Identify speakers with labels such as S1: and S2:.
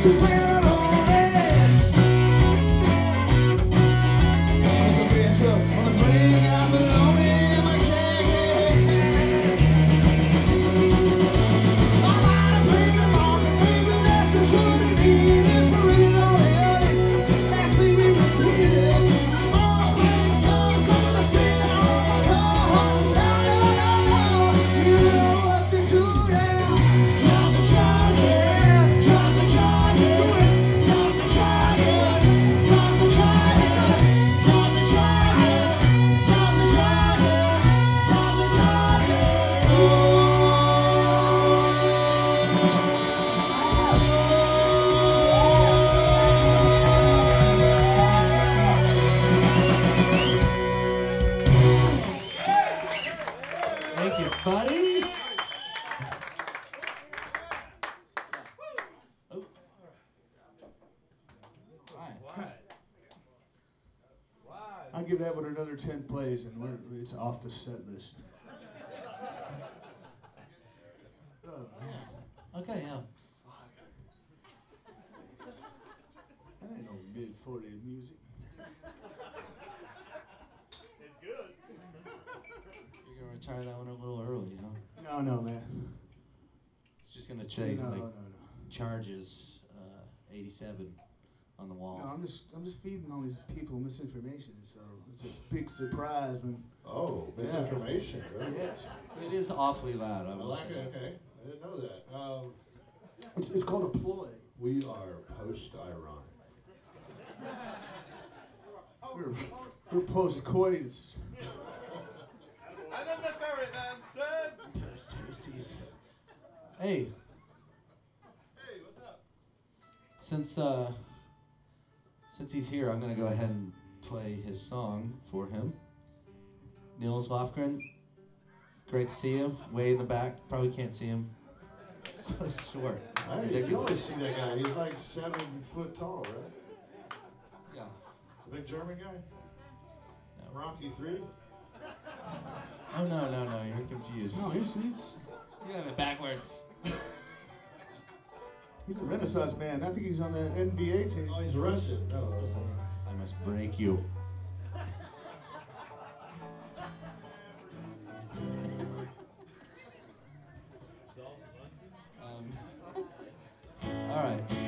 S1: depending on it. 'Cause the bass on the plane got below me in my jacket. I might have played a market, maybe that's just what he needed. But really don't hear it. Actually, we repeated it. Small claim, young, coming to feeling on my car. No, no, no, no. You know what to do, yeah. Drop the charges, drop the charges, drop the charges, drop the charges, drop the charges, drop the charges, drop the charges.
S2: Thank you, buddy. Oh. All right.
S1: I give that one another 10 plays and it's off the set list. Oh man,
S2: Okay, yeah.
S1: fuck. That ain't no mid 40s music.
S3: It's good.
S2: You're gonna retire that one a little early, huh?
S1: No, no, man.
S2: It's just gonna say
S1: No,
S2: like
S1: no, no.
S2: charges 87 on the
S1: No,
S2: wall.
S1: I'm just feeding all these people misinformation, so it's a big surprise when.
S3: Oh,
S1: Yeah.
S3: misinformation, really?
S1: Yes.
S2: It is awfully loud, I
S3: I
S2: will
S3: like
S2: say.
S3: it. Okay, I didn't know that.
S1: It's called a ploy.
S3: We are post-ironic.
S1: We're post-coitus.
S4: And then the ferret man said,
S2: Post toasties. Hey,
S4: "Hey, what's up?"
S2: since he's here, I'm gonna go ahead and play his song for him. Niels Lofgren, great to see you. Way in the back, probably can't see him. So short, it's
S3: You always
S2: ridiculous.
S3: see that guy. He's like 7 foot tall, right?
S2: Yeah.
S3: The big German guy?
S2: No.
S3: Rocky 3?
S2: Oh no, you're confused.
S1: No, he's
S2: You have it backwards.
S1: he's a Renaissance man. I think he's on that NBA team.
S3: Oh, he's Russian. No.
S2: I must break you. All right.